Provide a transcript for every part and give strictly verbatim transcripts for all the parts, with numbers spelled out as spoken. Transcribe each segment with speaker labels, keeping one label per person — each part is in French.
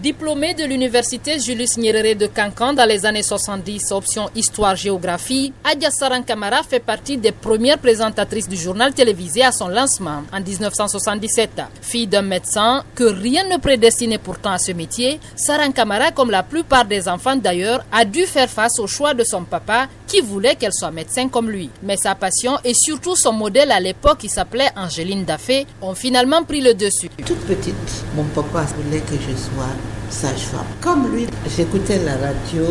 Speaker 1: Diplômée de l'université Julius Nyerere de Cancan dans les années soixante-dix, option histoire-géographie, Adja Saran Camara fait partie des premières présentatrices du journal télévisé à son lancement en dix-neuf cent soixante-dix-sept. Fille d'un médecin que rien ne prédestinait pourtant à ce métier, Saran Camara, comme la plupart des enfants d'ailleurs, a dû faire face au choix de son papa qui voulait qu'elle soit médecin comme lui. Mais sa passion et surtout son modèle à l'époque qui s'appelait Angeline Daffé ont finalement pris le dessus.
Speaker 2: Toute petite, mon papa voulait que je sois sage-femme. Comme lui, j'écoutais la radio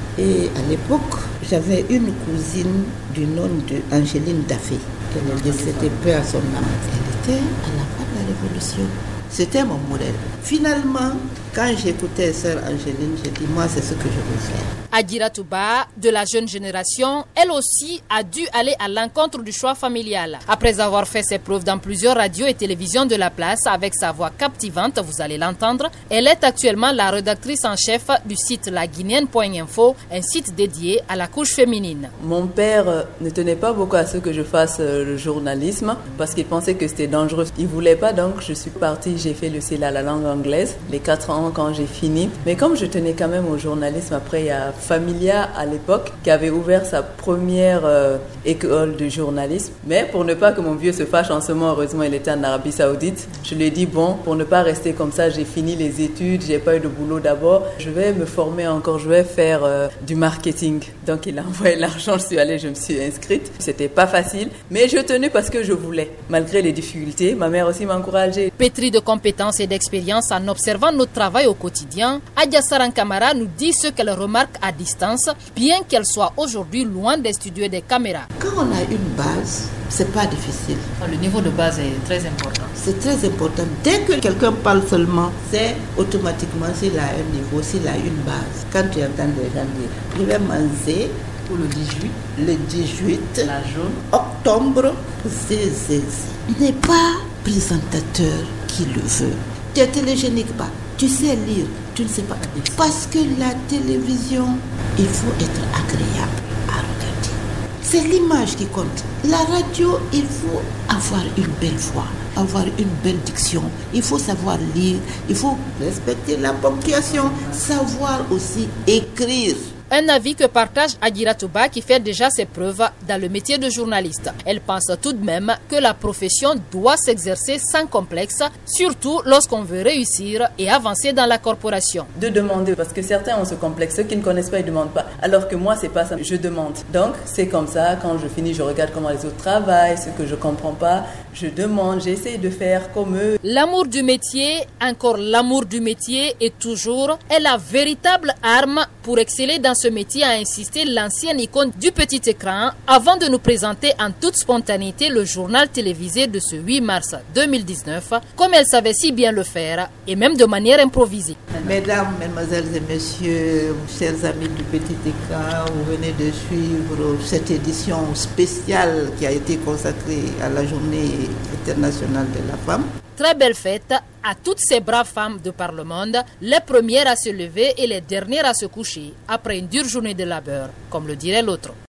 Speaker 2: et à l'époque, j'avais une cousine du nom de Angeline Daffé. Elle est décédée peu à son âme. Elle était à la fin de la Révolution. C'était mon modèle. Finalement, quand j'écoutais Sœur Angeline, j'ai dit, moi, c'est ce que je veux faire.
Speaker 1: Adjira Touba, de la jeune génération, elle aussi a dû aller à l'encontre du choix familial. Après avoir fait ses preuves dans plusieurs radios et télévisions de la place avec sa voix captivante, vous allez l'entendre, elle est actuellement la rédactrice en chef du site laguinéenne point info, un site dédié à la couche féminine.
Speaker 3: Mon père ne tenait pas beaucoup à ce que je fasse le journalisme parce qu'il pensait que c'était dangereux. Il ne voulait pas, donc je suis partie, j'ai fait le C E L A, la langue anglaise, les quatre ans quand j'ai fini. Mais comme je tenais quand même au journalisme, après il y a Familia à l'époque qui avait ouvert sa première euh, école de journalisme. Mais pour ne pas que mon vieux se fâche, en ce moment, heureusement, il était en Arabie Saoudite. Je lui ai dit, bon, pour ne pas rester comme ça, j'ai fini les études, j'ai pas eu de boulot d'abord. Je vais me former encore, je vais faire euh, du marketing. Donc il a envoyé l'argent, je suis allée, je me suis inscrite. C'était pas facile, mais je tenais parce que je voulais. Malgré les difficultés, ma mère aussi m'a encouragée.
Speaker 1: Pétrie de compétences et d'expérience en observant notre travail au quotidien, Adja Saran Camara nous dit ce qu'elle remarque à distance, bien qu'elle soit aujourd'hui loin des studios et des caméras.
Speaker 2: Quand on a une base, c'est pas difficile.
Speaker 1: Le niveau de base est très important.
Speaker 2: C'est très important. Dès que quelqu'un parle seulement, c'est automatiquement s'il a un niveau, s'il a une base. Quand tu entends des gens dire, je vais manger
Speaker 1: pour le dix-huit,
Speaker 2: le dix-huit,
Speaker 1: la jaune,
Speaker 2: octobre, zézé. Il n'est pas présentateur qui le veut. Tu es télégénique pas. Tu sais lire, tu ne sais pas. Parce que la télévision, il faut être agréable à regarder. C'est l'image qui compte. La radio, il faut avoir une belle voix, avoir une belle diction. Il faut savoir lire, il faut respecter la ponctuation, savoir aussi écrire.
Speaker 1: Un avis que partage Adjira Touba qui fait déjà ses preuves dans le métier de journaliste. Elle pense tout de même que la profession doit s'exercer sans complexe, surtout lorsqu'on veut réussir et avancer dans la corporation.
Speaker 3: De demander, parce que certains ont ce complexe, ceux qui ne connaissent pas, ils ne demandent pas. Alors que moi, c'est pas ça, je demande. Donc, c'est comme ça, quand je finis, je regarde comment les autres travaillent, ce que je ne comprends pas, je demande, j'essaie de faire comme eux.
Speaker 1: L'amour du métier, encore l'amour du métier et toujours, est la véritable arme pour exceller dans ce métier, a insisté l'ancienne icône du petit écran avant de nous présenter en toute spontanéité le journal télévisé de ce huit mars deux mille dix-neuf, comme elle savait si bien le faire et même de manière improvisée.
Speaker 2: Mesdames, mesdemoiselles et messieurs, chers amis du petit écran, vous venez de suivre cette édition spéciale qui a été consacrée à la journée internationale de la femme.
Speaker 1: Très belle fête à toutes ces braves femmes de par le monde, les premières à se lever et les dernières à se coucher après une dure journée de labeur, comme le dirait l'autre.